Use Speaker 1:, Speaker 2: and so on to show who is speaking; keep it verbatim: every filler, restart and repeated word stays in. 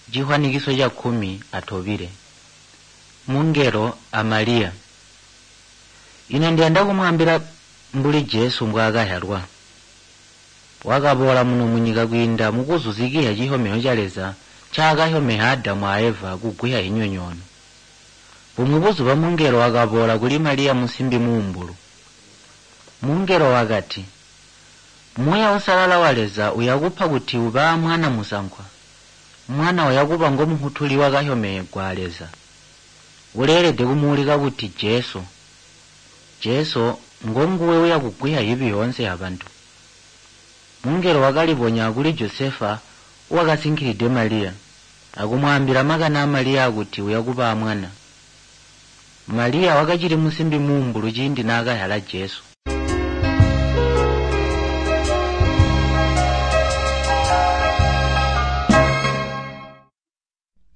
Speaker 1: Chihwanikiso cha khumi atobire. Mungelo a Maria. Ine ndiyenda kumwambira mbuli Jesu mbwakayalwa. Wakabola muno munyika kwinda mukuzuzikira chihomero chaleza chakahyomeha Adamu a Eva kugwiha inyonyono. Bumubuzu ba mungelo wakabola kuli Maria musimbi muumbulu. Mungelo wakati, Mweya usalala waleza uyakupa kuti uba mwana musankwa. Mwana wayakupa ngomuhutuli wakahyomehe kwaleza. Ulelede kumulika kuti Jesu. Jesu ngonguwe uyakugwiha ibi yonse abantu. Mungelo wakaliponya kuli Josefa wakasinkilide Maria. Akumwambira makana Maria kuti uyakupa mwana. Maria wakachiri musimbi muumbulu chindi nakayala Jesu.